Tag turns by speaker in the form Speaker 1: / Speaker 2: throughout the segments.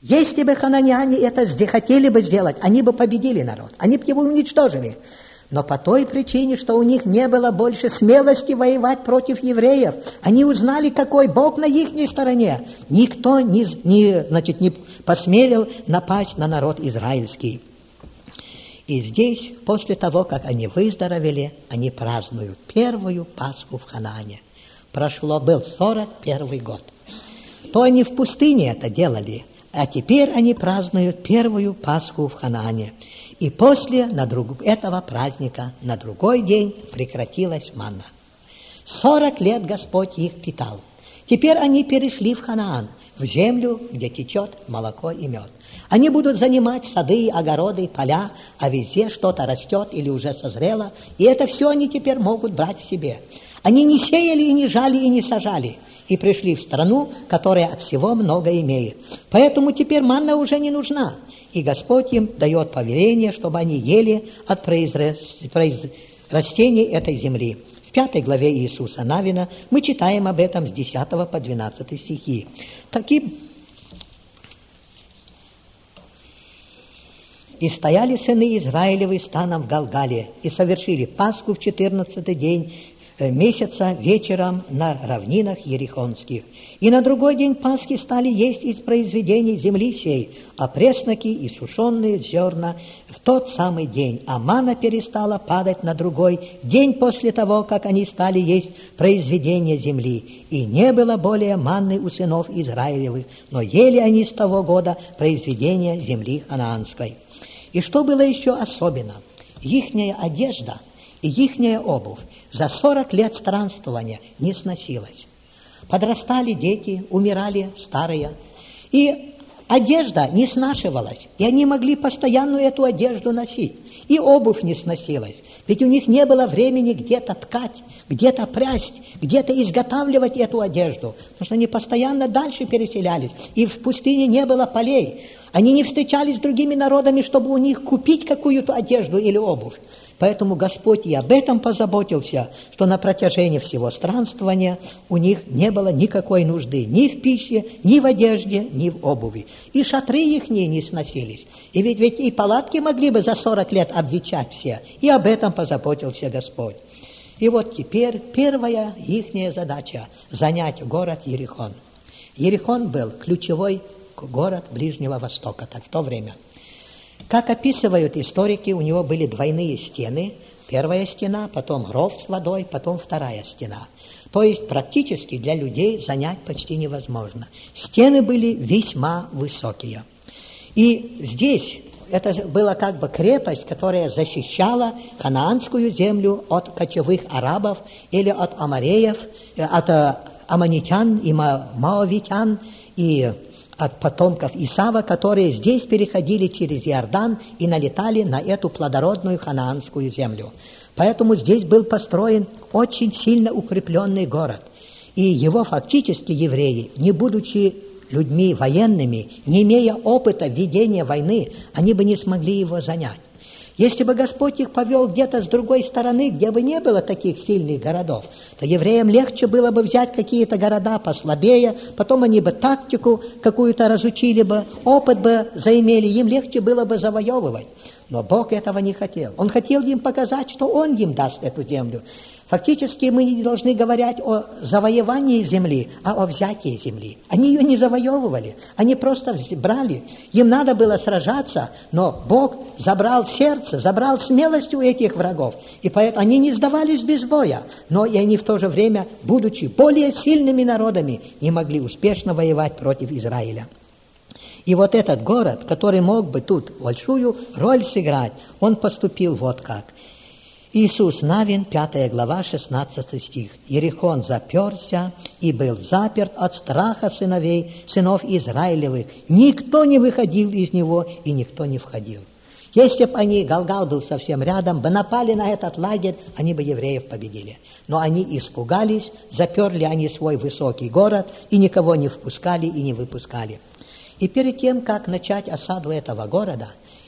Speaker 1: Если бы хананяне это хотели бы сделать, они бы победили народ, они бы его уничтожили. Но по той причине, что у них не было больше смелости воевать против евреев, они узнали, какой Бог на их стороне. Никто не посмелил напасть на народ израильский. И здесь, после того, как они выздоровели, они празднуют первую Пасху в Ханаане. Был 41 год. То они в пустыне это делали, а теперь они празднуют первую Пасху в Ханаане. И после этого праздника на другой день прекратилась манна. 40 лет Господь их питал. Теперь они перешли в Ханаан, в землю, где течет молоко и мед. Они будут занимать сады, огороды, поля, а везде что-то растет или уже созрело, и это все они теперь могут брать в себе. Они не сеяли и не жали и не сажали, и пришли в страну, которая от всего много имеет. Поэтому теперь манна уже не нужна, и Господь им дает повеление, чтобы они ели от растений этой земли. В 5 главе Иисуса Навина мы читаем об этом с 10 по 12 стихи. «И стояли сыны Израилевы станом в Галгале, и совершили Пасху в 14-й день месяца вечером на равнинах Ерихонских. И на другой день Пасхи стали есть из произведений земли сей, опресноки и сушеные зерна в тот самый день, а манна перестала падать на другой день после того, как они стали есть произведения земли. И не было более манны у сынов Израилевых, но ели они с того года произведения земли ханаанской». И что было еще особенно? Ихняя одежда и ихняя обувь за 40 лет странствования не сносилась. Подрастали дети, умирали старые, и одежда не снашивалась, и они могли постоянно эту одежду носить. И обувь не сносилась, ведь у них не было времени где-то ткать, где-то прясть, где-то изготавливать эту одежду, потому что они постоянно дальше переселялись, и в пустыне не было полей. Они не встречались с другими народами, чтобы у них купить какую-то одежду или обувь. Поэтому Господь и об этом позаботился, что на протяжении всего странствования у них не было никакой нужды ни в пище, ни в одежде, ни в обуви. И шатры их не сносились. И ведь и палатки могли бы за 40 лет обветшать все. И об этом позаботился Господь. И вот теперь первая ихняя задача – занять город Ерихон. Ерихон был ключевой город Ближнего Востока в то время. Как описывают историки, у него были двойные стены. Первая стена, потом ров с водой, потом вторая стена. То есть практически для людей занять почти невозможно. Стены были весьма высокие. И здесь это была как бы крепость, которая защищала ханаанскую землю от кочевых арабов или от амореев, от аммонитян и моавитян и от потомков Исава, которые здесь переходили через Иордан и налетали на эту плодородную ханаанскую землю. Поэтому здесь был построен очень сильно укрепленный город. И его фактически евреи, не будучи людьми военными, не имея опыта ведения войны, они бы не смогли его занять. Если бы Господь их повел где-то с другой стороны, где бы не было таких сильных городов, то евреям легче было бы взять какие-то города послабее, потом они бы тактику какую-то разучили бы, опыт бы заимели, им легче было бы завоевывать. Но Бог этого не хотел. Он хотел им показать, что Он им даст эту землю. Фактически мы не должны говорить о завоевании земли, а о взятии земли. Они ее не завоевывали, они просто брали. Им надо было сражаться, но Бог забрал сердце, забрал смелость у этих врагов. И поэтому они не сдавались без боя, но и они в то же время, будучи более сильными народами, не могли успешно воевать против Израиля. И вот этот город, который мог бы тут большую роль сыграть, он поступил вот как. Иисус Навин, 5 глава, 16 стих. «Ерихон заперся и был заперт от страха сынов Израилевых. Никто не выходил из него, и никто не входил». Если бы они, Галгал был совсем рядом, бы напали на этот лагерь, они бы евреев победили. Но они испугались, заперли они свой высокий город, и никого не впускали и не выпускали. И перед тем, как начать осаду этого города,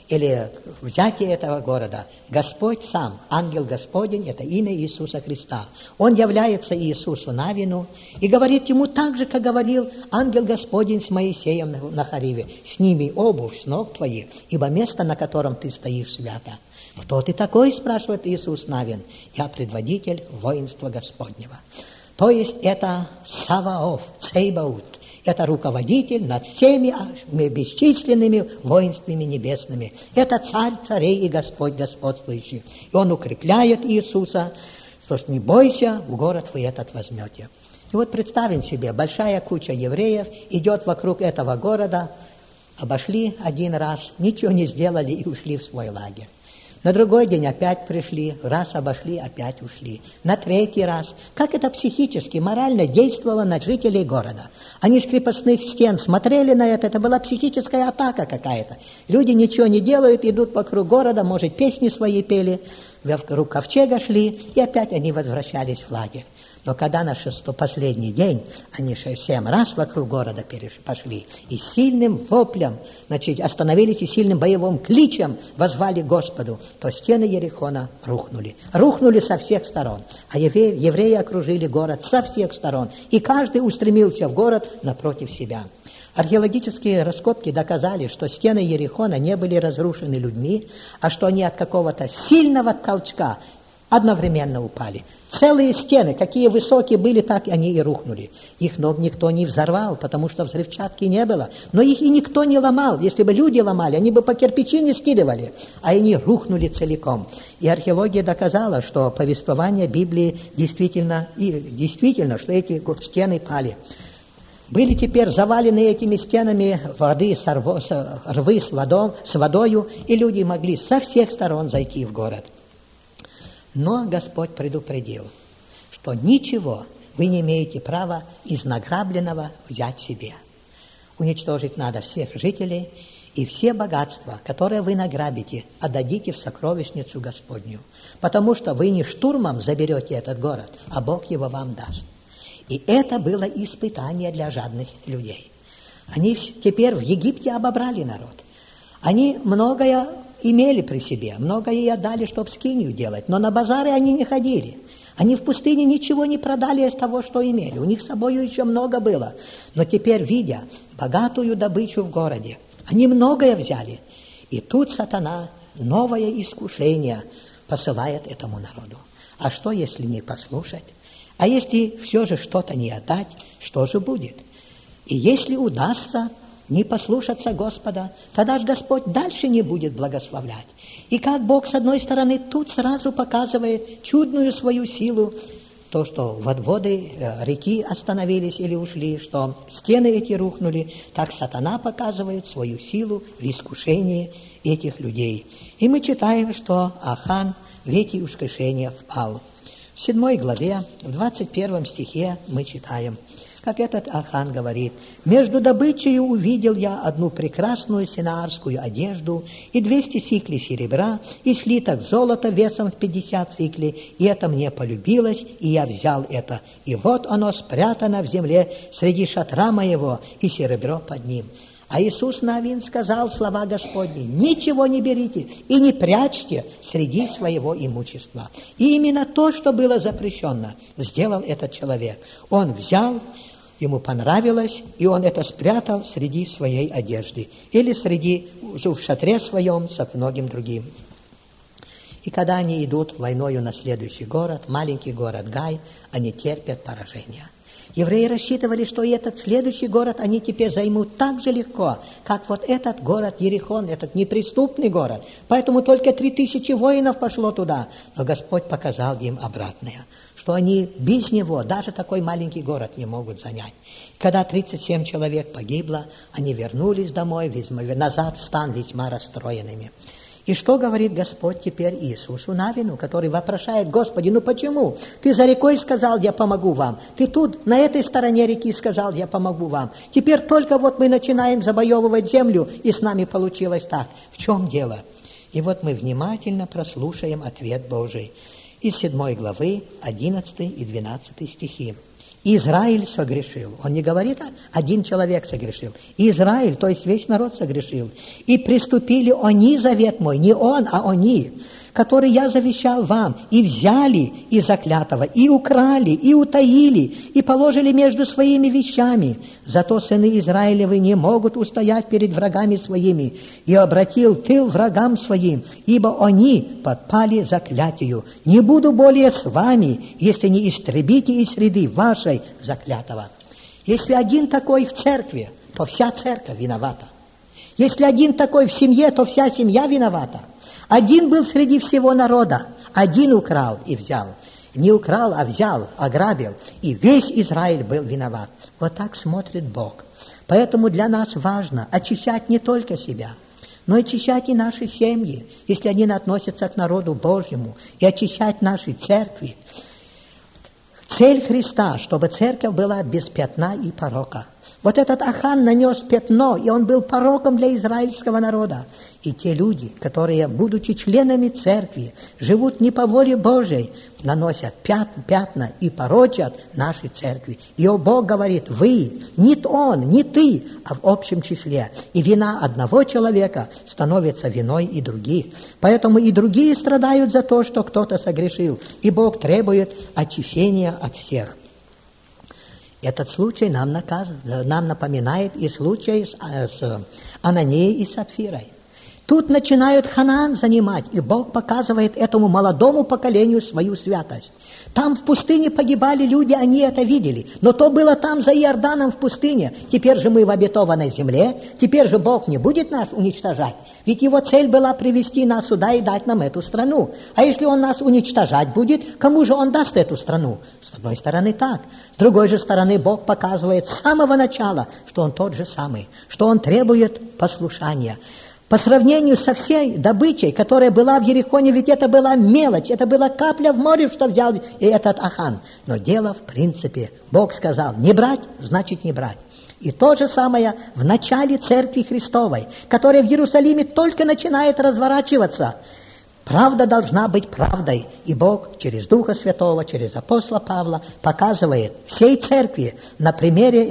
Speaker 1: или взятие этого города, Господь сам, ангел Господень, это имя Иисуса Христа. Он является Иисусу Навину и говорит ему так же, как говорил ангел Господень с Моисеем на Хариве: «Сними обувь с ног твоих, ибо место, на котором ты стоишь, свято». «Кто ты такой?» – спрашивает Иисус Навин. «Я предводитель воинства Господнего». То есть это Саваоф, Цейбаут. Это руководитель над всеми бесчисленными воинствами небесными. Это царь царей и Господь господствующий. И он укрепляет Иисуса, что не бойся, в город вы этот возьмете. И вот представим себе, большая куча евреев идет вокруг этого города, обошли один раз, ничего не сделали и ушли в свой лагерь. На другой день опять пришли, раз обошли, опять ушли. На третий раз. Как это психически, морально действовало на жителей города? Они с крепостных стен смотрели на это была психическая атака какая-то. Люди ничего не делают, идут вокруг города, может, песни свои пели, вокруг ковчега шли, и опять они возвращались в лагерь. Но когда на последний день они 7 раз вокруг города пошли, и сильным воплем, остановились и сильным боевым кличем возвали Господу, то стены Ерихона рухнули. Рухнули со всех сторон. А евреи окружили город со всех сторон, и каждый устремился в город напротив себя. Археологические раскопки доказали, что стены Ерихона не были разрушены людьми, а что они от какого-то сильного толчка одновременно упали. Целые стены, какие высокие были, так они и рухнули. Их никто не взорвал, потому что взрывчатки не было. Но их и никто не ломал. Если бы люди ломали, они бы по кирпичи не скидывали, а они рухнули целиком. И археология доказала, что повествование Библии действительно, что эти стены пали. Были теперь завалены этими стенами рвы с водою, и люди могли со всех сторон зайти в город. Но Господь предупредил, что ничего вы не имеете права из награбленного взять себе. Уничтожить надо всех жителей, и все богатства, которые вы награбите, отдадите в сокровищницу Господню, потому что вы не штурмом заберете этот город, а Бог его вам даст. И это было испытание для жадных людей. Они теперь в Египте обобрали народ. Они многое имели при себе, многое и отдали, чтобы скинию делать, но на базары они не ходили. Они в пустыне ничего не продали из того, что имели. У них с собой еще много было. Но теперь, видя богатую добычу в городе, они многое взяли. И тут сатана новое искушение посылает этому народу. А что, если не послушать? А если все же что-то не отдать, что же будет? И если удастся не послушаться Господа, тогда же Господь дальше не будет благословлять. И как Бог, с одной стороны, тут сразу показывает чудную свою силу, то, что воды реки остановились или ушли, что стены эти рухнули, так сатана показывает свою силу в искушении этих людей. И мы читаем, что Ахан в эти искушения впал. В 7 главе, в 21 стихе мы читаем, как этот Ахан говорит: «Между добычей увидел я одну прекрасную синаарскую одежду и 200 сиклей серебра, и слиток золота весом в 50 сиклей, и это мне полюбилось, и я взял это. И вот оно спрятано в земле среди шатра моего, и серебро под ним». А Иисус Навин сказал слова Господни: «Ничего не берите и не прячьте среди своего имущества». И именно то, что было запрещено, сделал этот человек. Он взял, ему понравилось, и он это спрятал среди своей одежды или в шатре своем со многим другим. И когда они идут войною на следующий город, маленький город Гай, они терпят поражение. Евреи рассчитывали, что и этот следующий город они теперь займут так же легко, как вот этот город Ерихон, этот неприступный город. Поэтому только 3000 воинов пошло туда. Но Господь показал им обратное, что они без него даже такой маленький город не могут занять. Когда 37 человек погибло, они вернулись домой, назад в стан весьма расстроенными. И что говорит Господь теперь Иисусу Навину, который вопрошает: «Господи, почему? Ты за рекой сказал, я помогу вам. Ты тут, на этой стороне реки сказал, я помогу вам. Теперь только вот мы начинаем завоевывать землю, и с нами получилось так. В чем дело?» И вот мы внимательно прослушаем ответ Божий из 7 главы 11 и 12 стихи. Израиль согрешил. Он не говорит, один человек согрешил. Израиль, то есть весь народ согрешил. И приступили они завет мой, не он, а они, который я завещал вам, и взяли из заклятого, и украли, и утаили, и положили между своими вещами. Зато сыны Израилевы не могут устоять перед врагами своими, и обратил тыл врагам своим, ибо они подпали заклятию. Не буду более с вами, если не истребите из среды вашей заклятого. Если один такой в церкви, то вся церковь виновата. Если один такой в семье, то вся семья виновата. Один был среди всего народа, один украл и взял. Не украл, а взял, ограбил, и весь Израиль был виноват. Вот так смотрит Бог. Поэтому для нас важно очищать не только себя, но очищать и наши семьи, если они относятся к народу Божьему, и очищать наши церкви. Цель Христа, чтобы церковь была без пятна и порока. Вот этот Ахан нанес пятно, и он был пороком для израильского народа. И те люди, которые, будучи членами церкви, живут не по воле Божьей, наносят пятна и порочат наши церкви. И Бог говорит, вы, не он, не ты, а в общем числе. И вина одного человека становится виной и других. Поэтому и другие страдают за то, что кто-то согрешил. И Бог требует очищения от всех. Этот случай нам напоминает и случай с Ананией и Сапфирой. Тут начинают Ханаан занимать, и Бог показывает этому молодому поколению свою святость. Там в пустыне погибали люди, они это видели. Но то было там, за Иорданом, в пустыне. Теперь же мы в обетованной земле. Теперь же Бог не будет нас уничтожать. Ведь Его цель была привести нас сюда и дать нам эту страну. А если Он нас уничтожать будет, кому же Он даст эту страну? С одной стороны так. С другой же стороны Бог показывает с самого начала, что Он тот же самый. Что Он требует послушания. По сравнению со всей добычей, которая была в Ерихоне, ведь это была мелочь, это была капля в море, что взял и этот Ахан. Но дело в принципе. Бог сказал, не брать, значит не брать. И то же самое в начале Церкви Христовой, которая в Иерусалиме только начинает разворачиваться. Правда должна быть правдой. И Бог через Духа Святого, через апостола Павла показывает всей Церкви на примере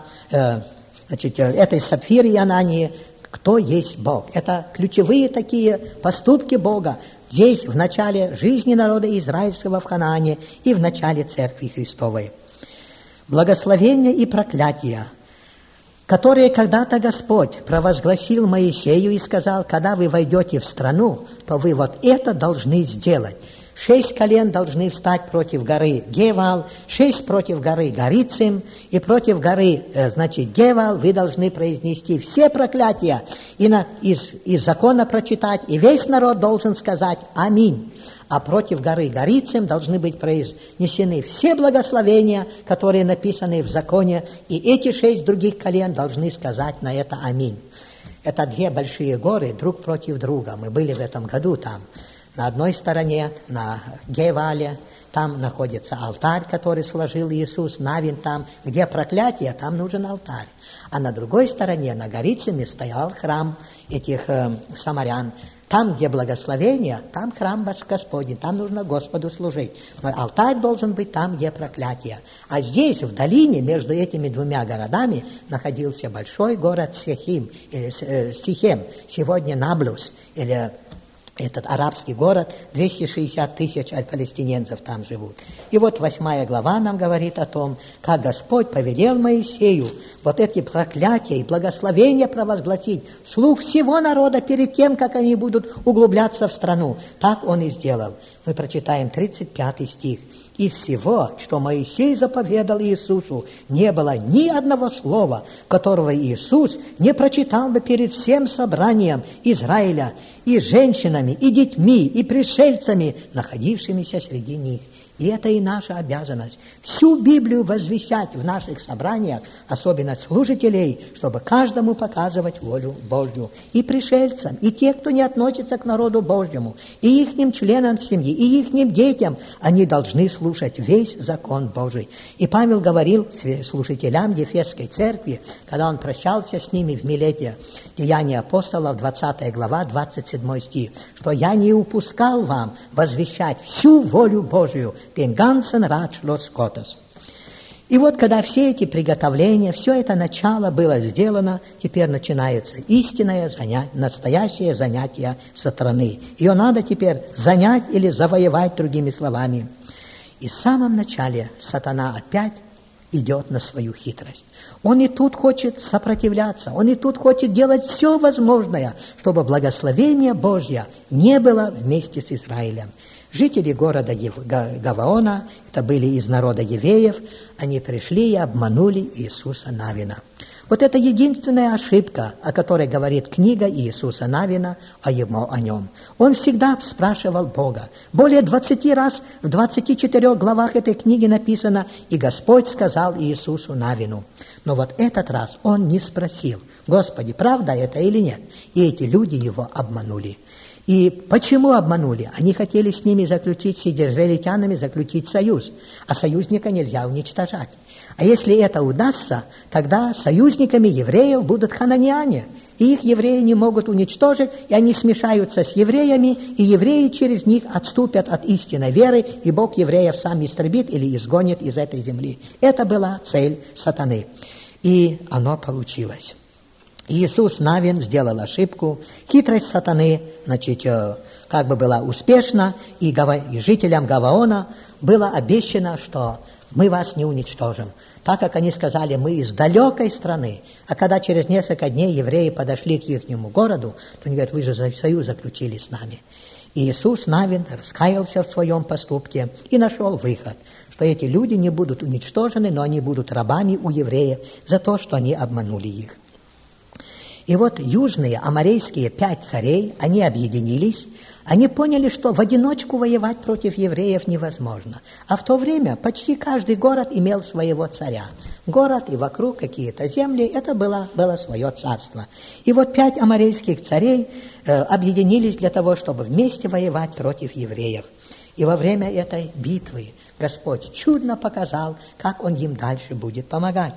Speaker 1: этой Сапфиры и Анании, кто есть Бог. Это ключевые такие поступки Бога здесь, в начале жизни народа израильского в Ханаане и в начале Церкви Христовой. Благословения и проклятия, которые когда-то Господь провозгласил Моисею и сказал, когда вы войдете в страну, то вы вот это должны сделать. 6 колен должны встать против горы Гевал, 6 против горы Горицим, и против горы, Гевал вы должны произнести все проклятия, и из закона прочитать, и весь народ должен сказать «Аминь». А против горы Горицим должны быть произнесены все благословения, которые написаны в законе, и эти 6 других колен должны сказать на это «Аминь». Это 2 большие горы друг против друга. Мы были в этом году там. На одной стороне, на Гевале, там находится алтарь, который сложил Иисус, Навин там, где проклятие, там нужен алтарь. А на другой стороне, на Горициме, стоял храм этих самарян. Там, где благословение, там храм Господень, там нужно Господу служить. Но алтарь должен быть там, где проклятие. А здесь, в долине, между этими 2 городами, находился большой город Сихем, сегодня Наблус, или этот арабский город, 260 тысяч палестиненцев там живут. И вот 8 глава нам говорит о том, как Господь повелел Моисею вот эти проклятия и благословения провозгласить вслух всего народа перед тем, как они будут углубляться в страну. Так Он и сделал. Мы прочитаем 35 стих. «Из всего, что Моисей заповедал Иисусу, не было ни одного слова, которого Иисус не прочитал бы перед всем собранием Израиля, и женщинами, и детьми, и пришельцами, находившимися среди них». И это и наша обязанность. Всю Библию возвещать в наших собраниях, особенно служителей, чтобы каждому показывать волю Божью. И пришельцам, и те, кто не относится к народу Божьему, и ихним членам семьи, и ихним детям, они должны слушать весь закон Божий. И Павел говорил служителям Ефесской церкви, когда он прощался с ними в Милете, Деяния апостолов, 20 глава, 27 стих, что «я не упускал вам возвещать всю волю Божию, den ganzen Ratschluss Gottes». И вот, когда все эти приготовления, все это начало было сделано, теперь начинается истинное занятие, настоящее занятие сатаны. Ее надо теперь занять или завоевать, другими словами. И в самом начале сатана опять идет на свою хитрость. Он и тут хочет сопротивляться, он и тут хочет делать все возможное, чтобы благословение Божье не было вместе с Израилем. Жители города Гаваона, это были из народа евреев, они пришли и обманули Иисуса Навина. Вот это единственная ошибка, о которой говорит книга Иисуса Навина о нем. Он всегда спрашивал Бога. Более 20 раз в 24 главах этой книги написано: «И Господь сказал Иисусу Навину». Но вот этот раз он не спросил: «Господи, правда это или нет?» И эти люди его обманули. И почему обманули? Они хотели с ними заключить, с израильтянами заключить союз. А союзника нельзя уничтожать. А если это удастся, тогда союзниками евреев будут хананяне. И их евреи не могут уничтожить, и они смешаются с евреями, и евреи через них отступят от истинной веры, и Бог евреев сам истребит или изгонит из этой земли. Это была цель сатаны. И оно получилось. Иисус Навин сделал ошибку, хитрость сатаны, как бы была успешна, и жителям Гаваона было обещано, что мы вас не уничтожим. Так как они сказали: мы из далекой страны. А когда через несколько дней евреи подошли к ихнему городу, то они говорят: вы же союз заключили с нами. И Иисус Навин раскаялся в своем поступке и нашел выход, что эти люди не будут уничтожены, но они будут рабами у евреев за то, что они обманули их. И вот южные аморейские 5 царей, они объединились, они поняли, что в одиночку воевать против евреев невозможно. А в то время почти каждый город имел своего царя. Город и вокруг какие-то земли, это было свое царство. И вот 5 аморейских царей объединились для того, чтобы вместе воевать против евреев. И во время этой битвы Господь чудно показал, как Он им дальше будет помогать.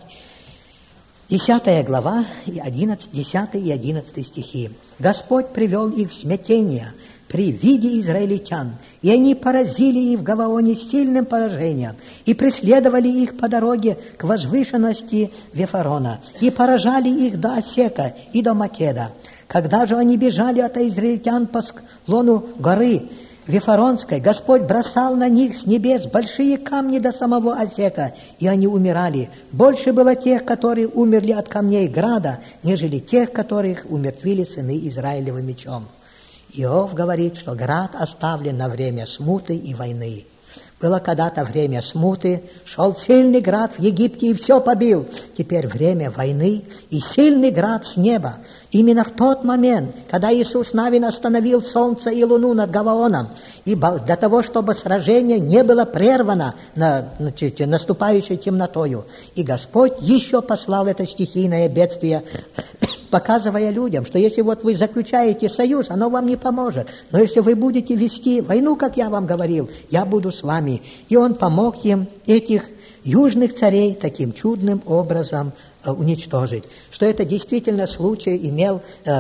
Speaker 1: 10 глава, 10 и 11 стихи. «Господь привел их в смятение при виде израильтян, и они поразили их в Гаваоне сильным поражением, и преследовали их по дороге к возвышенности Вифарона, и поражали их до Осека и до Македа. Когда же они бежали от израильтян по склону горы Вифаронской, Господь бросал на них с небес большие камни до самого Осека, и они умирали. Больше было тех, которые умерли от камней града, нежели тех, которых умертвили сыны Израилевы мечом». Иов говорит, что град оставлен на время смуты и войны. Было когда-то время смуты, шел сильный град в Египте и все побил. Теперь время войны и сильный град с неба. Именно в тот момент, когда Иисус Навин остановил солнце и луну над Гаваоном, и для того, чтобы сражение не было прервано наступающей темнотою, и Господь еще послал это стихийное бедствие, показывая людям, что если вот вы заключаете союз, оно вам не поможет. Но если вы будете вести войну, как я вам говорил, я буду с вами. И Он помог им этих южных царей таким чудным образом уничтожить. Что это действительно случай имел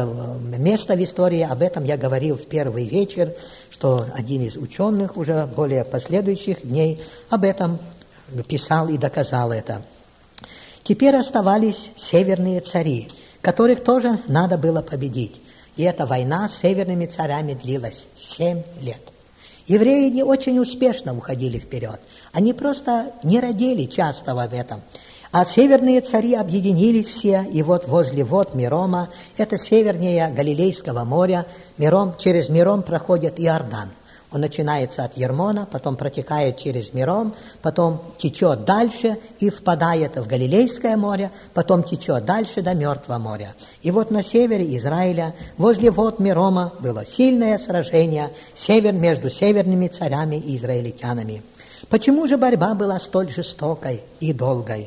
Speaker 1: место в истории, об этом я говорил в первый вечер, что один из ученых уже более последующих дней об этом писал и доказал это. Теперь оставались северные цари, которых тоже надо было победить. И эта война с северными царями длилась 7 лет. Евреи не очень успешно уходили вперед. Они просто не родили часто в этом. А северные цари объединились все, и вот возле вод Мирома, это севернее Галилейского моря, через Миром проходит Иордан. Он начинается от Ермона, потом протекает через Миром, потом течет дальше и впадает в Галилейское море, потом течет дальше до Мертвого моря. И вот на севере Израиля, возле вод Мирома, было сильное сражение между северными царями и израильтянами. Почему же борьба была столь жестокой и долгой?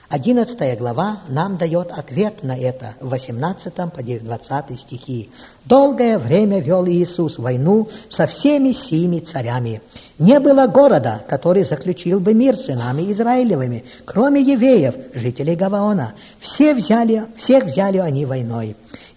Speaker 1: 11 глава нам дает ответ на это в 18 по 20 стихи. «Долгое время вел Иисус войну со всеми сими царями. Не было города, который заключил бы мир с сынами Израилевыми, кроме евеев, жителей Гаваона. Всех взяли они войной.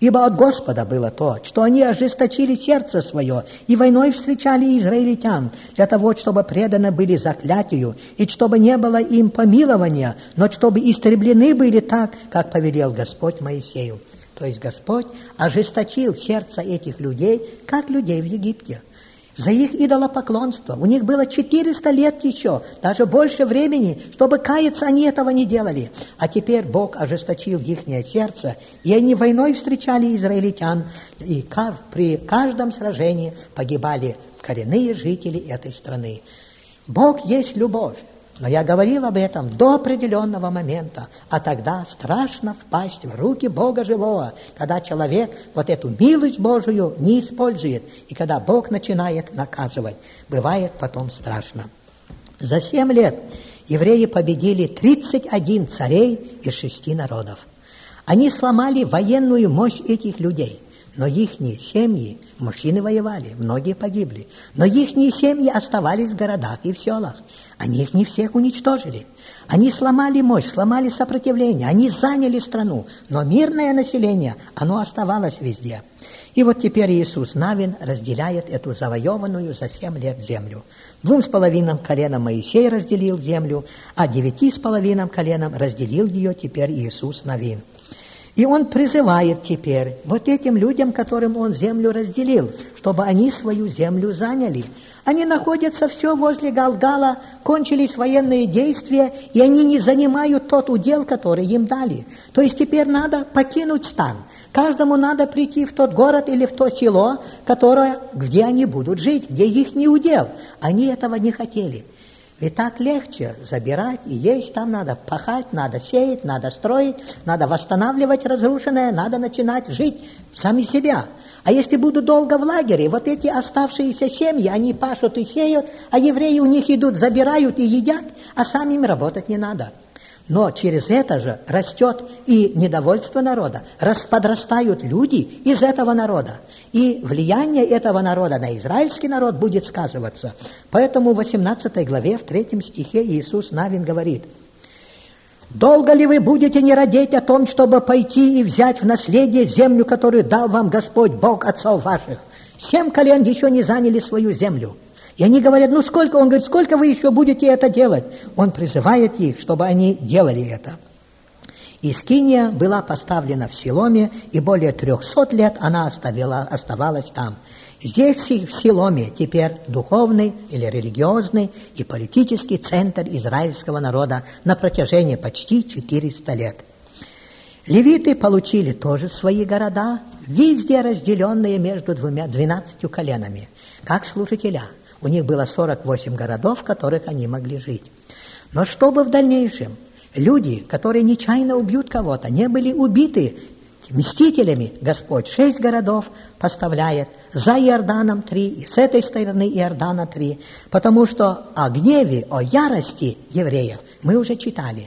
Speaker 1: Ибо от Господа было то, что они ожесточили сердце свое и войной встречали израильтян, для того, чтобы преданы были заклятию, и чтобы не было им помилования, но чтобы истреблены были так, как повелел Господь Моисею. То есть Господь ожесточил сердце этих людей, как людей в Египте. За их идолопоклонство. У них было 400 лет еще, даже больше времени, чтобы каяться, они этого не делали. А теперь Бог ожесточил их сердце, и они войной встречали израильтян, и при каждом сражении погибали коренные жители этой страны. Бог есть любовь. Но я говорил об этом до определенного момента, а тогда страшно впасть в руки Бога живого, когда человек вот эту милость Божию не использует, и когда Бог начинает наказывать. Бывает потом страшно. За 7 лет евреи победили 31 царей из 6 народов. Они сломали военную мощь этих людей. Но ихние семьи, мужчины воевали, многие погибли, но ихние семьи оставались в городах и в селах. Они их не всех уничтожили. Они сломали мощь, сломали сопротивление, они заняли страну, но мирное население, оно оставалось везде. И вот теперь Иисус Навин разделяет эту завоеванную за 7 лет землю. 2,5 коленам Моисей разделил землю, а 9,5 коленам разделил ее теперь Иисус Навин. И он призывает теперь вот этим людям, которым он землю разделил, чтобы они свою землю заняли. Они находятся все возле Галгала, кончились военные действия, и они не занимают тот удел, который им дали. То есть теперь надо покинуть стан. Каждому надо прийти в тот город или в то село, где они будут жить, где их не удел. Они этого не хотели. Ведь так легче забирать и есть, там надо пахать, надо сеять, надо строить, надо восстанавливать разрушенное, надо начинать жить сами себя. А если будут долго в лагере, вот эти оставшиеся семьи, они пашут и сеют, а евреи у них идут, забирают и едят, а сами им работать не надо. Но через это же растет и недовольство народа, подрастают люди из этого народа. И влияние этого народа на израильский народ будет сказываться. Поэтому в 18 главе, в 3 стихе Иисус Навин говорит: «Долго ли вы будете не радеть о том, чтобы пойти и взять в наследие землю, которую дал вам Господь, Бог отцов ваших? 7 колен еще не заняли свою землю». И они говорят: ну сколько? Он говорит: сколько вы еще будете это делать? Он призывает их, чтобы они делали это. И скиния была поставлена в Силоме, и более 300 лет она оставалась там. Здесь, в Силоме, теперь духовный или религиозный и политический центр израильского народа на протяжении почти 400 лет. Левиты получили тоже свои города, везде разделенные между 12 коленами, как служителя. У них было 48 городов, в которых они могли жить. Но чтобы в дальнейшем люди, которые нечаянно убьют кого-то, не были убиты мстителями, Господь 6 городов поставляет, за Иорданом 3, и с этой стороны Иордана 3, потому что о гневе, о ярости евреев мы уже читали.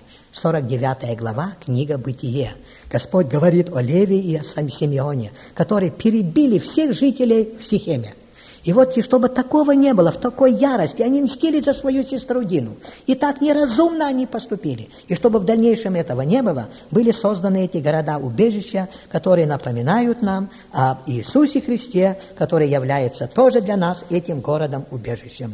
Speaker 1: 49 глава, книга «Бытие». Господь говорит о Левии и о Симеоне, которые перебили всех жителей в Сихеме. И вот, и чтобы такого не было, в такой ярости, они мстили за свою сестру Дину. И так неразумно они поступили. И чтобы в дальнейшем этого не было, были созданы эти города-убежища, которые напоминают нам об Иисусе Христе, который является тоже для нас этим городом-убежищем.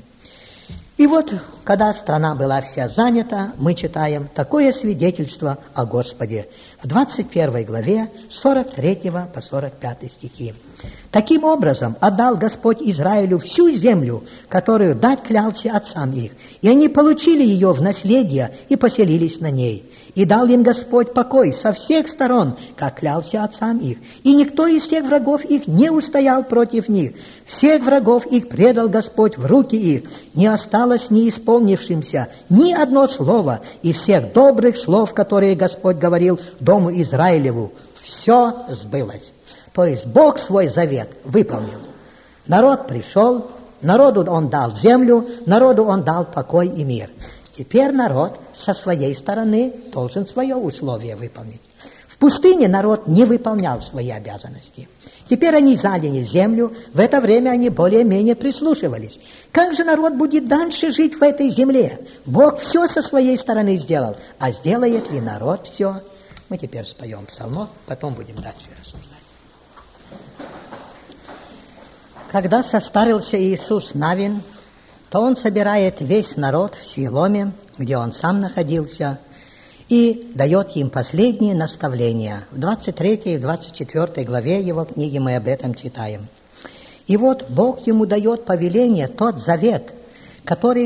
Speaker 1: И вот, когда страна была вся занята, мы читаем такое свидетельство о Господе в 21 главе 43 по 45 стихи. «Таким образом отдал Господь Израилю всю землю, которую дать клялся отцам их, и они получили ее в наследие и поселились на ней. И дал им Господь покой со всех сторон, как клялся отцам их, и никто из всех врагов их не устоял против них. Всех врагов их предал Господь в руки их, не осталось не исполнившимся ни одно слово, и всех добрых слов, которые Господь говорил дому Израилеву, все сбылось». То есть Бог свой завет выполнил. Народ пришел, народу он дал землю, народу он дал покой и мир. Теперь народ со своей стороны должен свое условие выполнить. В пустыне народ не выполнял свои обязанности. Теперь они заняли землю, в это время они более-менее прислушивались. Как же народ будет дальше жить в этой земле? Бог все со своей стороны сделал, а сделает ли народ все? Мы теперь споем псалмов, потом будем дальше рассуждать. Когда состарился Иисус Навин, то он собирает весь народ в Силоме, где он сам находился, и дает им последние наставления. В 23 и 24 главе его книги мы об этом читаем. И вот Бог ему дает повеление, тот завет, который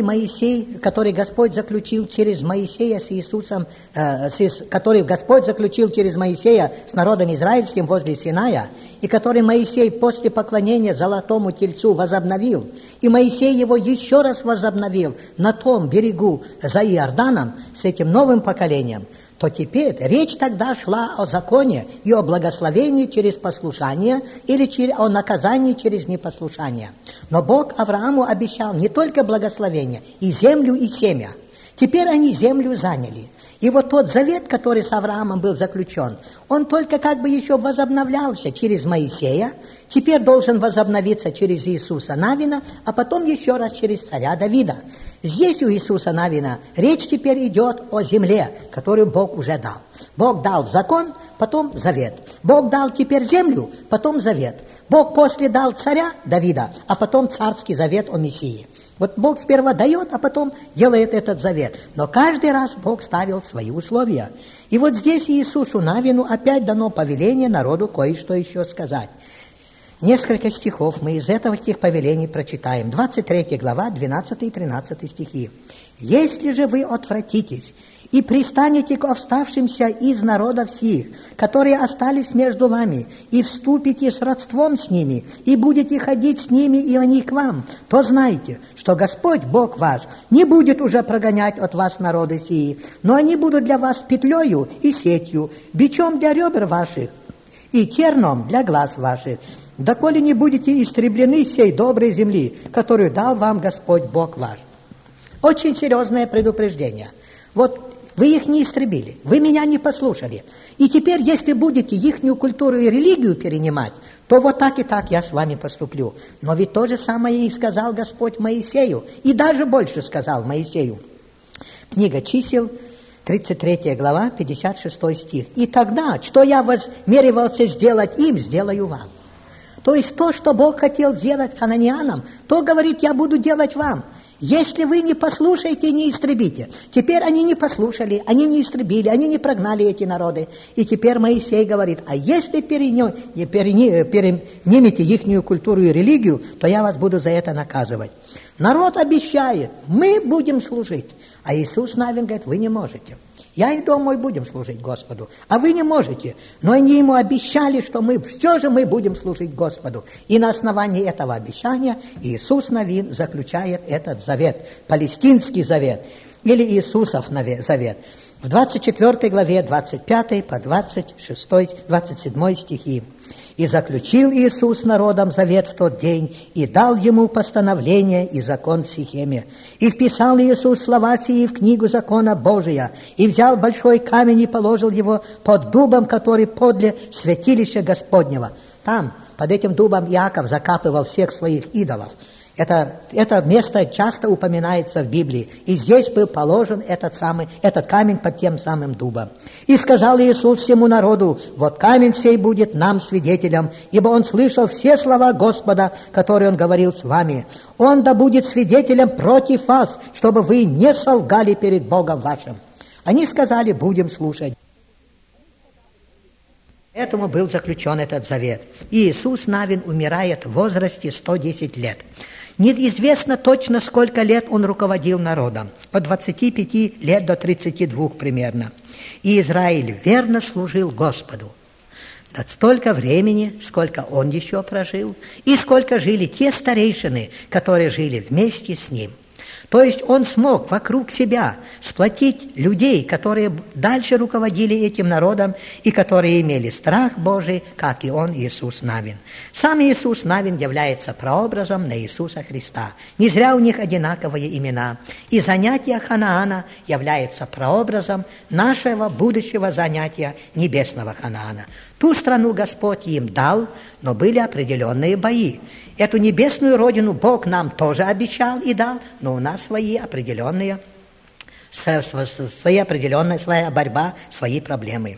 Speaker 1: Господь заключил через Моисея с Иисусом, который Господь заключил через Моисея с народом израильским возле Синая, и который Моисей после поклонения золотому тельцу возобновил, и Моисей его еще раз возобновил на том берегу за Иорданом с этим новым поколением, то теперь речь тогда шла о законе и о благословении через послушание или о наказании через непослушание. Но Бог Аврааму обещал не только благословение, и землю, и семя. Теперь они землю заняли. И вот тот завет, который с Авраамом был заключен, он только как бы еще возобновлялся через Моисея, теперь должен возобновиться через Иисуса Навина, а потом еще раз через царя Давида. Здесь у Иисуса Навина речь теперь идет о земле, которую Бог уже дал. Бог дал закон, потом завет. Бог дал теперь землю, потом завет. Бог после дал царя Давида, а потом царский завет о Мессии. Вот Бог сперва дает, а потом делает этот завет. Но каждый раз Бог ставил свои условия. И вот здесь Иисусу Навину опять дано повеление народу кое-что еще сказать. Несколько стихов мы из этих повелений прочитаем. 23 глава, 12 и 13 стихи. «Если же вы отвратитесь и пристанете к вставшимся из народов сих, которые остались между вами, и вступите с родством с ними, и будете ходить с ними, и они к вам, то знайте, что Господь, Бог ваш, не будет уже прогонять от вас народы сии, но они будут для вас петлею и сетью, бичом для ребер ваших и терном для глаз ваших, доколе не будете истреблены сей доброй земли, которую дал вам Господь, Бог ваш». Очень серьезное предупреждение. Вот вы их не истребили, вы меня не послушали. И теперь, если будете ихнюю культуру и религию перенимать, то вот так и так я с вами поступлю. Но ведь то же самое и сказал Господь Моисею, и даже больше сказал Моисею. Книга Чисел, 33 глава, 56 стих. «И тогда, что я вознамерился сделать им, сделаю вам». То есть то, что Бог хотел сделать хананианам, то, говорит, я буду делать вам. Если вы не послушаете, не истребите. Теперь они не послушали, они не истребили, они не прогнали эти народы. И теперь Моисей говорит, а если перенимете ихнюю культуру и религию, то я вас буду за это наказывать. Народ обещает, мы будем служить. А Иисус Навин говорит, вы не можете. Я и дом мой будем служить Господу, а вы не можете. Но они ему обещали, что все же мы будем служить Господу. И на основании этого обещания Иисус Навин заключает этот завет, палестинский завет, или Иисусов завет. В 24 главе 25 по 26, 27 стихи. «И заключил Иисус народом завет в тот день, и дал ему постановление и закон в Сихеме. И вписал Иисус слова сии в книгу закона Божия, и взял большой камень и положил его под дубом, который подле святилища Господнего». Там, под этим дубом, Иаков закапывал всех своих идолов. Это место часто упоминается в Библии. И здесь был положен этот камень под тем самым дубом. «И сказал Иисус всему народу, вот камень сей будет нам свидетелем, ибо он слышал все слова Господа, которые он говорил с вами. Он да будет свидетелем против вас, чтобы вы не солгали перед Богом вашим». Они сказали, будем слушать. Поэтому был заключен этот завет. И Иисус Навин умирает в возрасте 110 лет. Неизвестно точно, сколько лет он руководил народом. От 25 лет до 32 примерно. И Израиль верно служил Господу. Столько времени, сколько он еще прожил, и сколько жили те старейшины, которые жили вместе с ним. То есть он смог вокруг себя сплотить людей, которые дальше руководили этим народом и которые имели страх Божий, как и он, Иисус Навин. Сам Иисус Навин является прообразом на Иисуса Христа. Не зря у них одинаковые имена. И занятие Ханаана является прообразом нашего будущего занятия небесного Ханаана. Ту страну Господь им дал, но были определенные бои. Эту небесную родину Бог нам тоже обещал и дал, но у нас своя определенная борьба, свои проблемы.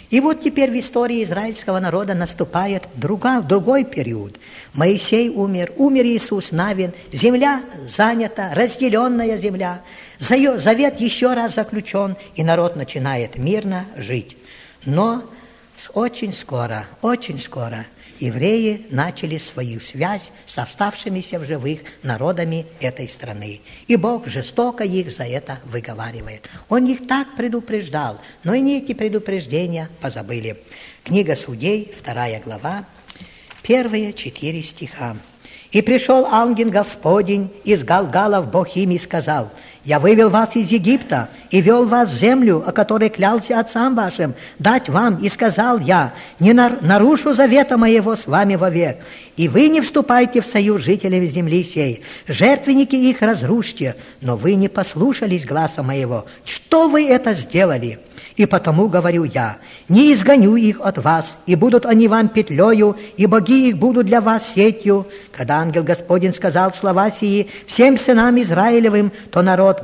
Speaker 1: И вот теперь в истории израильского народа наступает другой период. Моисей умер Иисус Навин, земля занята, разделенная земля, завет еще раз заключен, и народ начинает мирно жить. Но очень скоро евреи начали свою связь с оставшимися в живых народами этой страны. И Бог жестоко их за это выговаривает. Он их так предупреждал, но и эти предупреждения позабыли. Книга Судей, 2 глава, первые 4 стиха. «И пришел ангел Господень из Галгала в Бохим и сказал: Я вывел вас из Египта и вел вас в землю, о которой клялся отцам вашим, дать вам, и сказал я: не нарушу завета моего с вами вовек, и вы не вступайте в союз жителями земли сей, жертвенники их разрушьте, но вы не послушались гласа моего. Что вы это сделали? И потому говорю я: не изгоню их от вас, и будут они вам петлею, и боги их будут для вас сетью». Когда ангел Господень сказал слова сии всем сынам Израилевым, то народ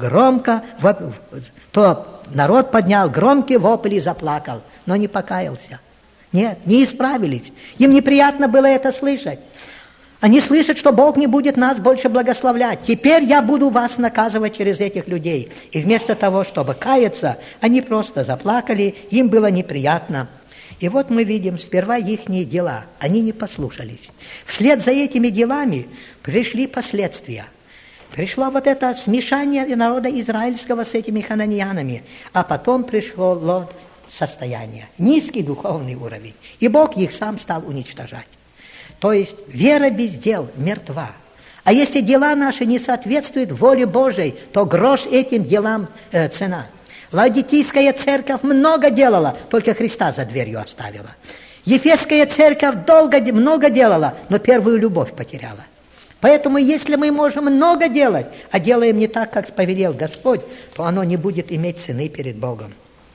Speaker 1: поднял громкий вопль и заплакал, но не покаялся. Нет, не исправились. Им неприятно было это слышать. Они слышат, что Бог не будет нас больше благословлять. Теперь я буду вас наказывать через этих людей. И вместо того, чтобы каяться, они просто заплакали, им было неприятно. И вот мы видим сперва ихние дела. Они не послушались. Вслед за этими делами пришли последствия. Пришло вот это смешание народа израильского с этими хананеянами. А потом пришло состояние, низкий духовный уровень. И Бог их сам стал уничтожать. То есть вера без дел мертва. А если дела наши не соответствуют воле Божией, то грош этим делам цена. Лаодикийская церковь много делала, только Христа за дверью оставила. Ефесская церковь много делала, но первую любовь потеряла. Поэтому если мы можем много делать, а делаем не так, как повелел Господь, то оно не будет иметь цены перед Богом.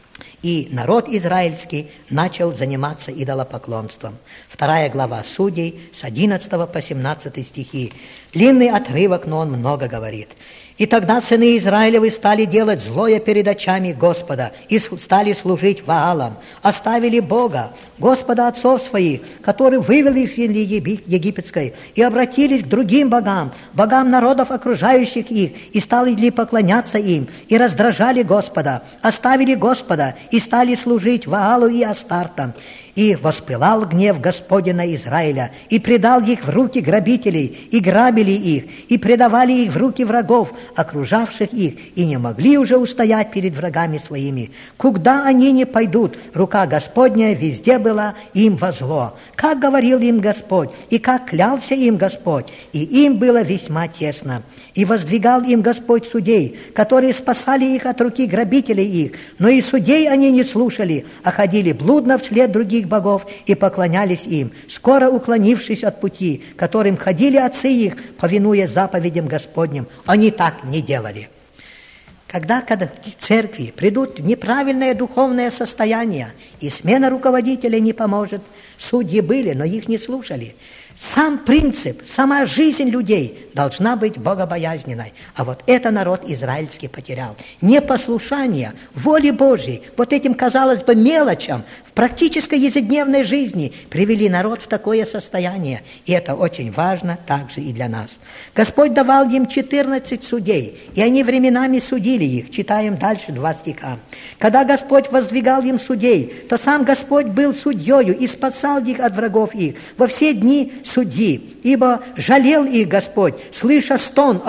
Speaker 1: И народ израильский начал заниматься идолопоклонством. 2 глава Судей с 11 по 17 стихи. Длинный отрывок, но он много говорит. «И тогда сыны Израилевы стали делать злое перед очами Господа и стали служить Ваалам, оставили Бога, Господа отцов своих, который вывел их из земли египетской, и обратились к другим богам, богам народов, окружающих их, и стали поклоняться им, и раздражали Господа, оставили Господа, и стали служить Ваалу и Астартам. И воспылал гнев Господня на Израиля, и предал их в руки грабителей, и грабили их, и предавали их в руки врагов, окружавших их, и не могли уже устоять перед врагами своими. Куда они не пойдут, рука Господня везде была им во зло. Как говорил им Господь, и как клялся им Господь, и им было весьма тесно. И воздвигал им Господь судей, которые спасали их от руки грабителей их, но и судей они не слушали, а ходили блудно вслед других богов и поклонялись им, скоро уклонившись от пути, которым ходили отцы их, повинуя заповедям Господним. Они так не делали. Когда в церкви придут в неправильное духовное состояние, и смена руководителя не поможет, судьи были, но их не слушали. Сам принцип, сама жизнь людей должна быть богобоязненной. А вот это народ израильский потерял. Непослушание воле Божьей, вот этим, казалось бы, мелочам в практической ежедневной жизни привели народ в такое состояние. И это очень важно также и для нас. Господь давал им 14 судей, и они временами судили их. Читаем дальше 2 стиха. Когда Господь воздвигал им судей, то сам Господь был судьею и спасал их от врагов их во все дни судьи, ибо жалел их Господь, слыша стон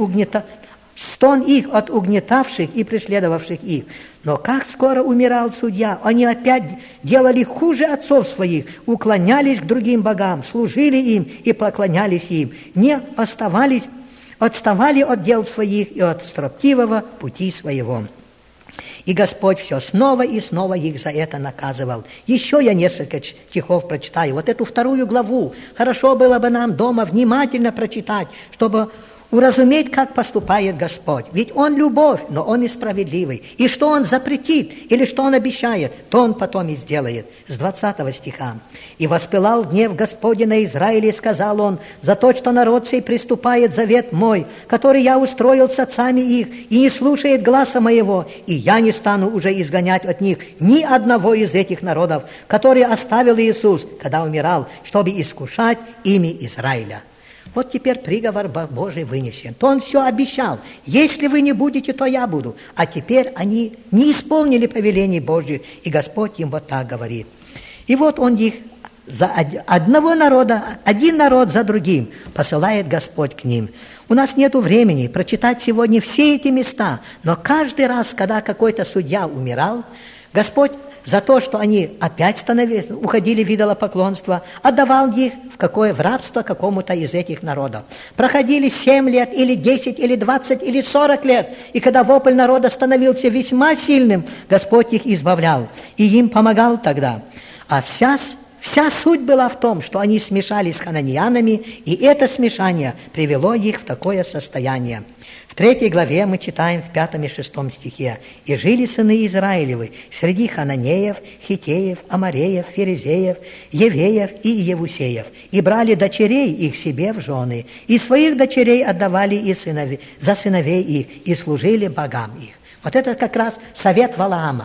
Speaker 1: их от угнетавших и преследовавших их. Но как скоро умирал судья, они опять делали хуже отцов своих, уклонялись к другим богам, служили им и поклонялись им, не отставали от дел своих и от строптивого пути своего. И Господь все снова и снова их за это наказывал. Еще я несколько стихов прочитаю. Вот эту 2 главу хорошо было бы нам дома внимательно прочитать, чтобы уразуметь, как поступает Господь. Ведь Он любовь, но Он и справедливый. И что Он запретит, или что Он обещает, то Он потом и сделает. С 20 стиха. «И воспылал гнев Господень на Израиле, и сказал Он, за то, что народ сей приступает завет мой, который я устроил с отцами их, и не слушает гласа моего, и я не стану уже изгонять от них ни одного из этих народов, которые оставил Иисус, когда умирал, чтобы искушать ими Израиля». Вот теперь приговор Божий вынесен. То Он все обещал. Если вы не будете, то я буду. А теперь они не исполнили повелений Божьих, и Господь им вот так говорит. И вот Он их за одного народа, один народ за другим посылает Господь к ним. У нас нет времени прочитать сегодня все эти места, но каждый раз, когда какой-то судья умирал, Господь за то, что они опять уходили в идолопоклонство, отдавал их в рабство какому-то из этих народов. Проходили 7 лет, или 10, или 20, или 40 лет, и когда вопль народа становился весьма сильным, Господь их избавлял, и им помогал тогда. А вся суть была в том, что они смешались с хананеянами, и это смешание привело их в такое состояние. В 3 главе мы читаем в 5 и 6 стихе: «И жили сыны Израилевы среди хананеев, хитеев, амореев, ферезеев, евеев и евусеев, и брали дочерей их себе в жены, и своих дочерей отдавали за сыновей их, и служили богам их». Вот это как раз совет Валаама.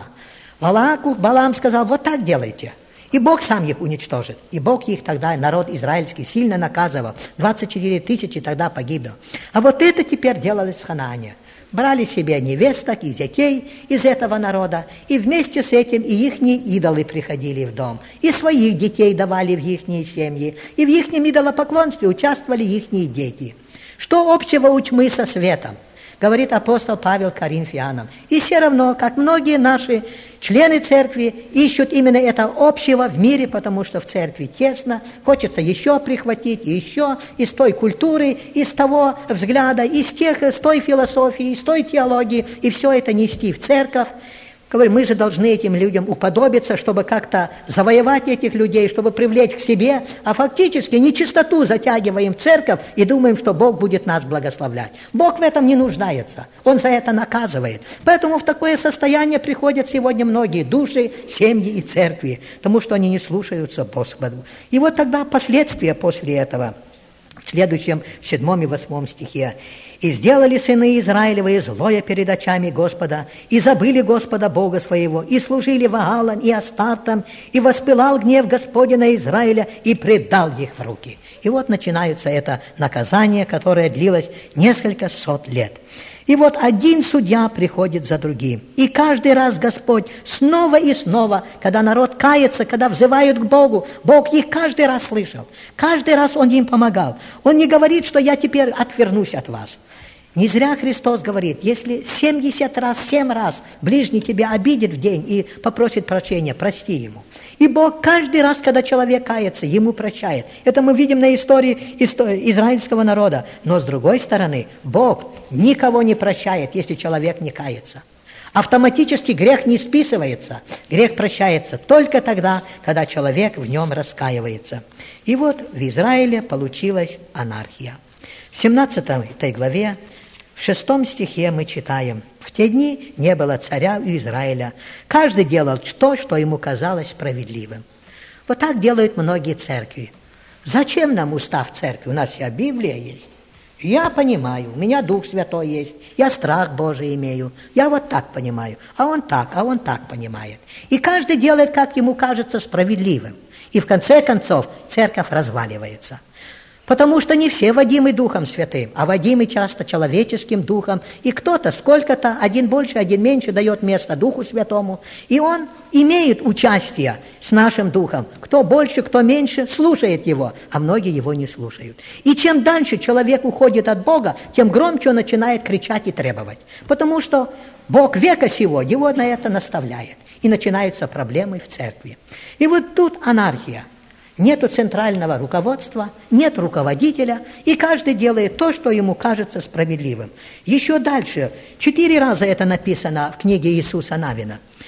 Speaker 1: Валаам сказал: вот так делайте. И Бог сам их уничтожит. И Бог их тогда, народ израильский, сильно наказывал. 24 тысячи тогда погибло. А вот это теперь делалось в Ханаане. Брали себе невесток и зятей из этого народа, и вместе с этим и ихние идолы приходили в дом, и своих детей давали в ихние семьи, и в ихнем идолопоклонстве участвовали ихние дети. Что общего у тьмы со светом? Говорит апостол Павел Коринфянам. И все равно, как многие наши члены церкви ищут именно это общего в мире, потому что в церкви тесно, хочется еще прихватить, еще из той культуры, из того взгляда, с той философии, из той теологии, и все это нести в церковь. Говорю, мы же должны этим людям уподобиться, чтобы как-то завоевать этих людей, чтобы привлечь к себе, а фактически нечистоту затягиваем в церковь и думаем, что Бог будет нас благословлять. Бог в этом не нуждается, Он за это наказывает. Поэтому в такое состояние приходят сегодня многие души, семьи и церкви, потому что они не слушаются Господу. И вот тогда последствия после этого, в следующем, 7 и 8 стихе. «И сделали сыны Израилевы злое перед очами Господа, и забыли Господа Бога своего, и служили Ваалам и Астартам, и воспылал гнев Господня на Израиля, и предал их в руки». И вот начинается это наказание, которое длилось несколько сот лет. И вот один судья приходит за другим. И каждый раз Господь снова и снова, когда народ кается, когда взывают к Богу, Бог их каждый раз слышал. Каждый раз Он им помогал. Он не говорит, что я теперь отвернусь от вас. Не зря Христос говорит, если 70 раз, 7 раз ближний тебя обидит в день и попросит прощения, прости ему. И Бог каждый раз, когда человек кается, ему прощает. Это мы видим на истории израильского народа. Но с другой стороны, Бог никого не прощает, если человек не кается. Автоматически грех не списывается. Грех прощается только тогда, когда человек в нем раскаивается. И вот в Израиле получилась анархия. В 17 главе, в 6 стихе мы читаем: «В те дни не было царя у Израиля. Каждый делал то, что ему казалось справедливым». Вот так делают многие церкви. Зачем нам устав церкви? У нас вся Библия есть. Я понимаю, у меня Дух Святой есть, я страх Божий имею. Я вот так понимаю, а он так понимает. И каждый делает, как ему кажется, справедливым. И в конце концов церковь разваливается. Потому что не все водимы Духом Святым, а водимы часто человеческим духом. И кто-то, сколько-то, один больше, один меньше, дает место Духу Святому. И он имеет участие с нашим Духом. Кто больше, кто меньше, слушает его, а многие его не слушают. И чем дальше человек уходит от Бога, тем громче он начинает кричать и требовать. Потому что Бог века сего его на это наставляет. И начинаются проблемы в церкви. И вот тут анархия. Нету центрального руководства, нет руководителя, и каждый делает то, что ему кажется справедливым. Еще дальше, 4 раза это написано в книге Иисуса Навина.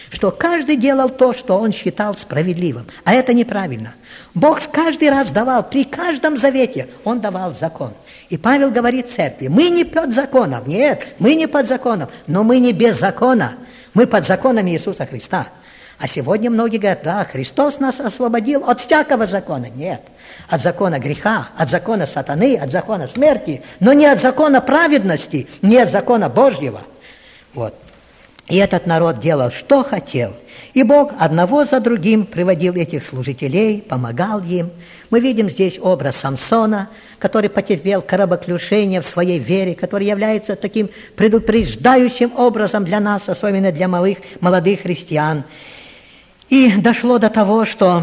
Speaker 1: что каждый делал то, что он считал справедливым. А это неправильно. Бог каждый раз давал, при каждом завете Он давал закон. И Павел говорит церкви, мы не под законом, нет, мы не под законом, но мы не без закона, мы под законом Иисуса Христа. А сегодня многие говорят, да, Христос нас освободил от всякого закона. Нет, от закона греха, от закона сатаны, от закона смерти, но не от закона праведности, не от закона Божьего. Вот. И этот народ делал, что хотел. И Бог одного за другим приводил этих служителей, помогал им. Мы видим здесь образ Самсона, который потерпел корабоклушение в своей вере, который является таким предупреждающим образом для нас, особенно для молодых христиан. И дошло до того, что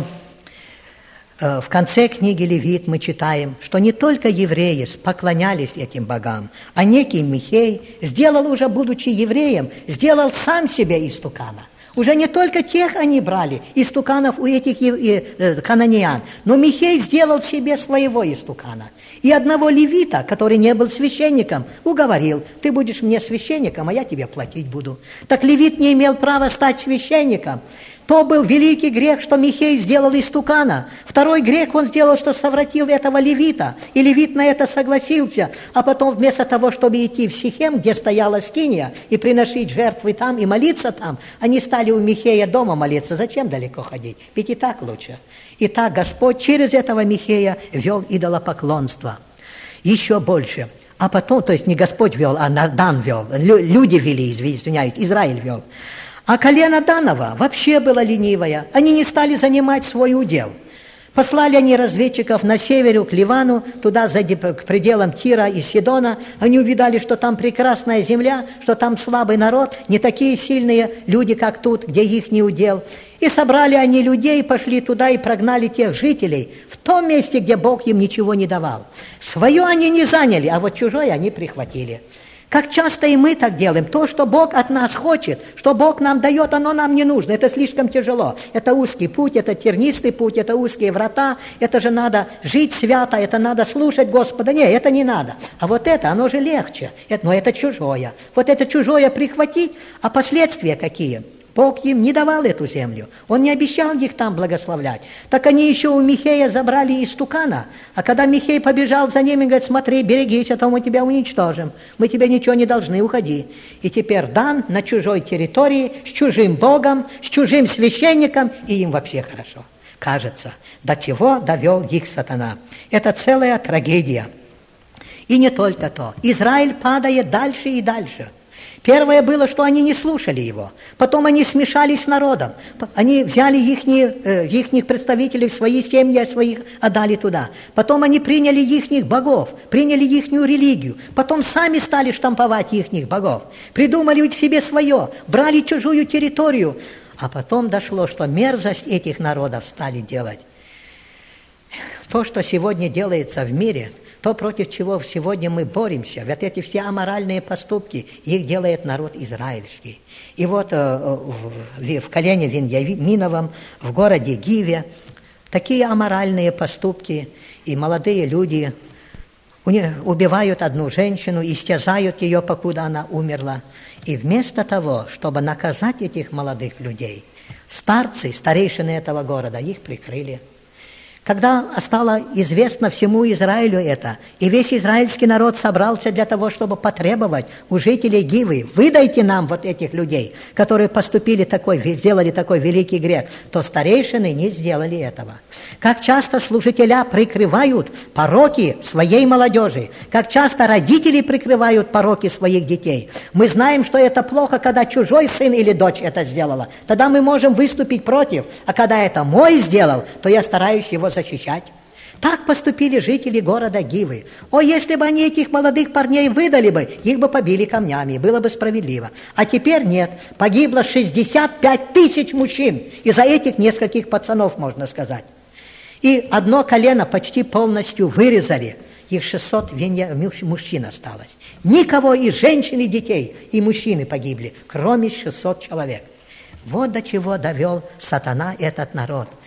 Speaker 1: в конце книги Левит мы читаем, что не только евреи поклонялись этим богам, а некий Михей сделал уже, будучи евреем, сделал сам себе истукана. Уже не только тех они брали, истуканов у этих кананеян, но Михей сделал себе своего истукана. И одного левита, который не был священником, уговорил, ты будешь мне священником, а я тебе платить буду. Так левит не имел права стать священником. То был великий грех, что Михей сделал истукана. Второй грех он сделал, что совратил этого левита. И левит на это согласился. А потом вместо того, чтобы идти в Сихем, где стояла скиния, и приносить жертвы там, и молиться там, они стали у Михея дома молиться. Зачем далеко ходить? Ведь и так лучше. И так Господь через этого Михея вел идолопоклонство. Еще больше. А потом, то есть не Господь вел, а Дан вел. Люди вели, извиняюсь, Израиль вел. А колено Данова вообще было ленивое. Они не стали занимать свой удел. Послали они разведчиков на севере к Ливану, туда к пределам Тира и Сидона. Они увидали, что там прекрасная земля, что там слабый народ, не такие сильные люди, как тут, где их не удел. И собрали они людей, пошли туда и прогнали тех жителей в том месте, где Бог им ничего не давал. Свое они не заняли, а вот чужое они прихватили. Как часто и мы так делаем. То, что Бог от нас хочет, что Бог нам дает, оно нам не нужно. Это слишком тяжело. Это узкий путь, это тернистый путь, это узкие врата. Это же надо жить свято, это надо слушать Господа. Нет, это не надо. А вот это, оно же легче. Но это чужое. Вот это чужое прихватить, а последствия какие? Бог им не давал эту землю. Он не обещал их там благословлять. Так они еще у Михея забрали истукана. А когда Михей побежал за ними, говорит, смотри, берегись, а то мы тебя уничтожим. Мы тебе ничего не должны, уходи. И теперь Дан на чужой территории, с чужим Богом, с чужим священником, и им вообще хорошо. Кажется, до чего довел их сатана. Это целая трагедия. И не только то. Израиль падает дальше и дальше. Первое было, что они не слушали его. Потом они смешались с народом. Они взяли ихних представителей в свои семьи, своих отдали туда. Потом они приняли ихних богов, приняли ихнюю религию. Потом сами стали штамповать ихних богов. Придумали себе свое, брали чужую территорию. А потом дошло, что мерзость этих народов стали делать. То, что сегодня делается в мире, то, против чего сегодня мы боремся, вот эти все аморальные поступки, их делает народ израильский. И вот в колене Виньяминовом, в городе Гиве, такие аморальные поступки, и молодые люди убивают одну женщину, истязают ее, покуда она умерла. И вместо того, чтобы наказать этих молодых людей, старейшины этого города, их прикрыли. Когда стало известно всему Израилю это, и весь израильский народ собрался для того, чтобы потребовать у жителей Гивы, выдайте нам вот этих людей, которые сделали такой великий грех, то старейшины не сделали этого. Как часто служителя прикрывают пороки своей молодежи, как часто родители прикрывают пороки своих детей. Мы знаем, что это плохо, когда чужой сын или дочь это сделала. Тогда мы можем выступить против, а когда это мой сделал, то я стараюсь его защищать. Так поступили жители города Гивы. О, если бы они этих молодых парней выдали бы, их бы побили камнями, было бы справедливо. А теперь нет. Погибло 65 тысяч мужчин. Из-за этих нескольких пацанов, можно сказать. И одно колено почти полностью вырезали. Их 600 мужчин осталось. Никого из женщин и детей, и мужчины погибли, кроме 600 человек. Вот до чего довел сатана этот народ.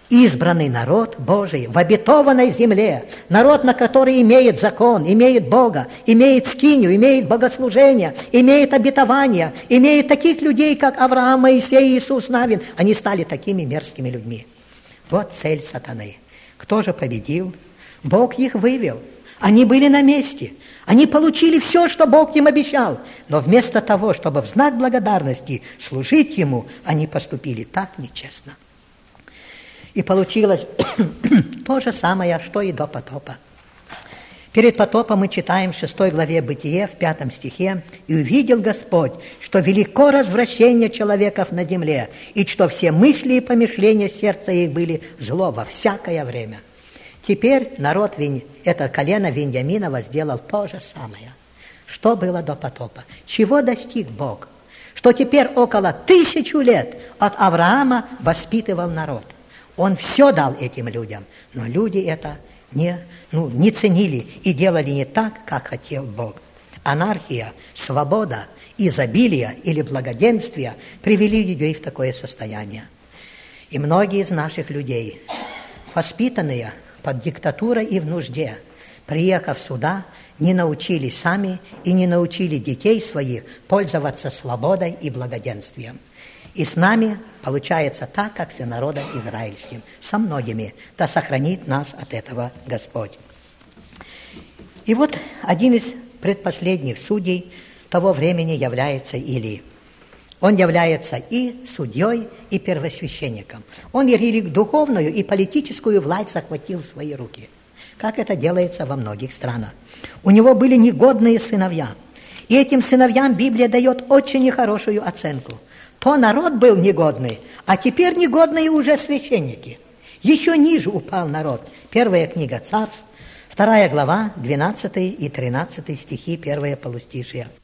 Speaker 1: избранный народ Божий в обетованной земле, народ, на который имеет закон, имеет Бога, имеет скинию, имеет богослужение, имеет обетование, имеет таких людей, как Авраам, Моисей, Иисус Навин. Они стали такими мерзкими людьми. Вот цель сатаны. Кто же победил? Бог их вывел. Они были на месте. Они получили все, что Бог им обещал. Но вместо того, чтобы в знак благодарности служить Ему, они поступили так нечестно. И получилось то же самое, что и до потопа. Перед потопом мы читаем в 6 главе Бытие, в 5 стихе: «И увидел Господь, что велико развращение человеков на земле, и что все мысли и помышления сердца их были зло во всякое время». Теперь народ, это колено Виньяминова, сделал то же самое, что было до потопа. Чего достиг Бог? Что теперь около 1000 лет от Авраама воспитывал народ. Он все дал этим людям, но люди это не ценили и делали не так, как хотел Бог. Анархия, свобода, изобилие или благоденствие привели людей в такое состояние. И многие из наших людей, воспитанные под диктатурой и в нужде, приехав сюда, не научились сами и не научили детей своих пользоваться свободой и благоденствием. И с нами получается так, как с народом израильским, со многими. Да сохранит нас от этого Господь. И вот один из предпоследних судей того времени является Илия. Он является и судьей, и первосвященником. Он и духовную, и политическую власть захватил в свои руки, как это делается во многих странах. У него были негодные сыновья, и этим сыновьям Библия дает очень нехорошую оценку. То народ был негодный, а теперь негодные уже священники. Еще ниже упал народ. 1 книга Царств, 2 глава, 12 и 13 стихи, 1 полустишие.